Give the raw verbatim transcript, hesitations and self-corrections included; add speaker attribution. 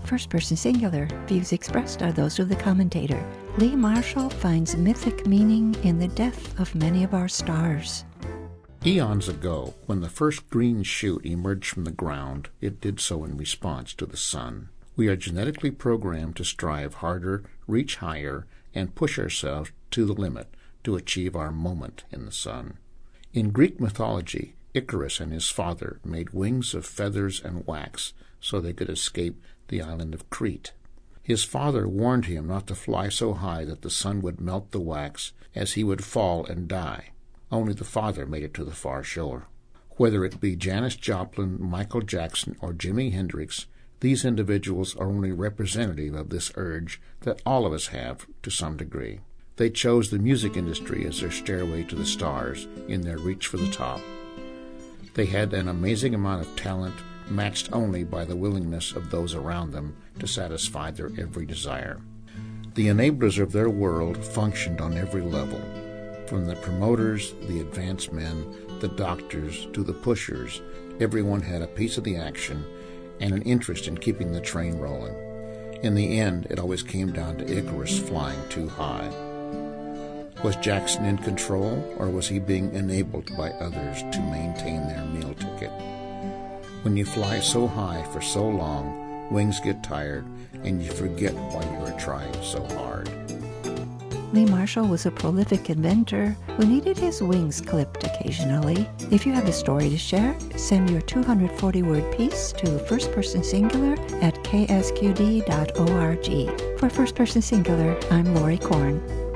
Speaker 1: First Person Singular, views expressed are those of the commentator. Lee Marshall finds mythic meaning in the death of many of our stars.
Speaker 2: Eons ago, when the first green shoot emerged from the ground, it did so in response to the sun. We are genetically programmed to strive harder, reach higher, and push ourselves to the limit to achieve our moment in the sun. In Greek mythology, Icarus and his father made wings of feathers and wax so they could escape the island of Crete. His father warned him not to fly so high that the sun would melt the wax, as he would fall and die. Only the father made it to the far shore. Whether it be Janis Joplin, Michael Jackson, or Jimi Hendrix, these individuals are only representative of this urge that all of us have to some degree. They chose the music industry as their stairway to the stars in their reach for the top. They had an amazing amount of talent, matched only by the willingness of those around them to satisfy their every desire. The enablers of their world functioned on every level, from the promoters, the advance men, the doctors, to the pushers. Everyone had a piece of the action and an interest in keeping the train rolling. In the end, it always came down to Icarus flying too high. Was Jackson in control, or was he being enabled by others to maintain their meal ticket? When you fly so high for so long, wings get tired, and you forget why you are trying so hard.
Speaker 1: Lee Marshall was a prolific inventor who needed his wings clipped occasionally. If you have a story to share, send your two hundred forty word piece to First Person Singular at k s q d dot org. For First Person Singular, I'm Lori Korn.